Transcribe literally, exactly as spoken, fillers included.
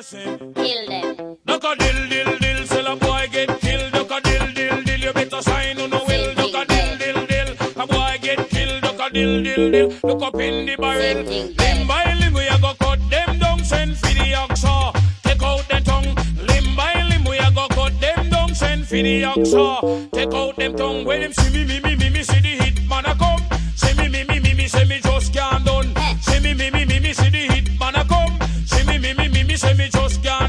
say, kill them. duck a dill, dill, dill, sell a boy get killed. Duck a dill, dill, dill, you better sign on the will. Duck a dill, dill, dill, a boy get killed. Duck a dill, dill, dill, look up in the barrel. Limb by limb we a go cut them down, send for the oxa. Take out the tongue. Limb by limb we a go cut them down, send for the oxa. Take out them tongue. When them see me, me, me, me, me, see the hit man a come. See me, me, me, me, me, say me just can't done. See me, me, me, me, me, see the hit man a come. See me, me, me, me, me, say me just can't.